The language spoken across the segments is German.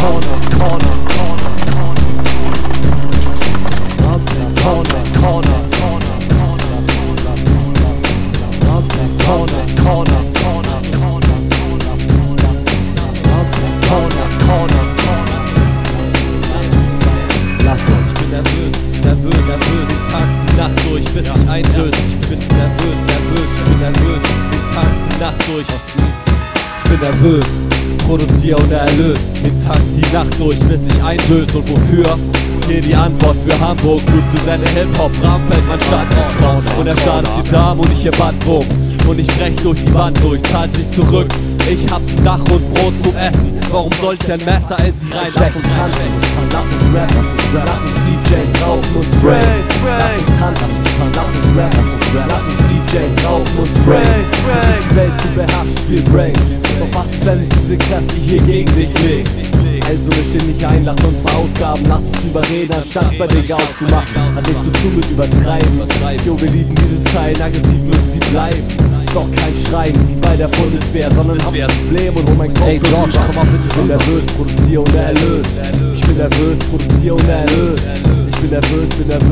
nervös, den Tag, die Nacht durch, bis ich eindöse. Ich bin nervös, den Tag, die Nacht durch. Ich bin nervös, produziere und erlöse den Tag, die Nacht durch, bis ich eindöse. Und wofür? Hier die Antwort für Hamburg, Blutgeselle, Hip-Hop, Bramfeld, mein Staatsort. Und der Staat ist hier Darm und ich hier Bandwurm. Und ich brech durch die Wand durch, zahlt sich zurück. Ich hab ein Dach und Brot zum Essen. Warum soll ich ein Messer in sie reinstechen? Lass uns tanzen, lass uns rap, lass uns DJ rauchen und spray. Lass uns tanzen, lass uns rap, lass uns DJ rauchen und spray. Versuch die Welt zu beherrschen, spiel Brain. Doch was ist, wenn ich diese Kräfte hier gegen dich leg? Also misch dich nicht ein, lass uns verausgaben, lass uns überreden, anstatt bei dir auszumachen. Hat nichts zu tun mit übertreiben. Jo, wir lieben diese Zeilen, aggressiv müssen sie bleiben. Doch kein Schreien wie bei der Bundeswehr, sondern hab ein Problem und hol mein Kopf. Hey George, komm mal bitte. Ich bin nervös, produziere und erlöse. Ich bin nervös, produziere und erlöse. Ich bin nervös,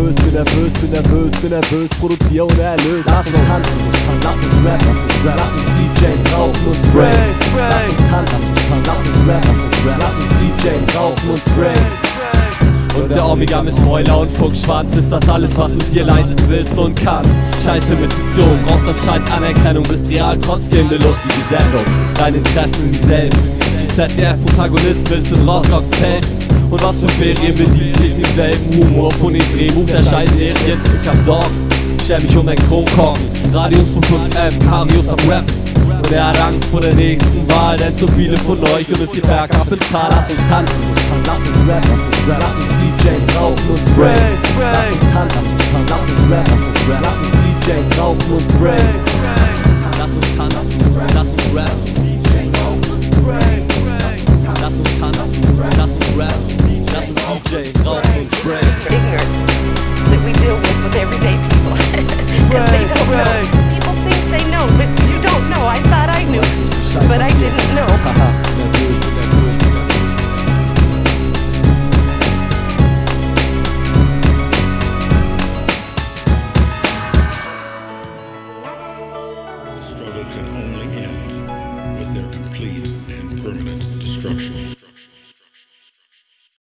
produziere und erlöse. Lass uns tanzen, lass uns rap, lass uns DJ rauchen und spray. Lass uns tanzen, lass uns rap, lass uns DJ rauchen und spray. Und der Omega mit Spoiler und Fuchsschwanz ist das alles, was du dir leisten willst und kannst. Scheiß Investition, brauchst anscheinend Anerkennung, bist real trotzdem eine lustige Sendung. Deine Interessen dieselben. ZDF-Protagonist willst in Rostock zelten. Und was für Ferien bedient sich denselben Humor von dem Drehbuch der Scheißserien. Ich hab Sorgen, stell mich um dein Kronkorken. Radius von 5M, Karius am Rap. Und er hat Angst vor der nächsten Wahl, denn zu viele von euch und es geht bergab ins Tal. Lass uns tanzen, lass uns rap, lass uns DJ rauchen und spray. Lass uns tanzen, lass uns rap, lass uns DJ rauchen und spray. Lass uns tanzen, lass uns rap. Lass uns tanzen, lass uns rap. Lass uns DJ rauchen und spray. Ignorance that we deal with everyday people. Because they don't know. People think they know, but you don't know. I thought I knew, but I didn't know.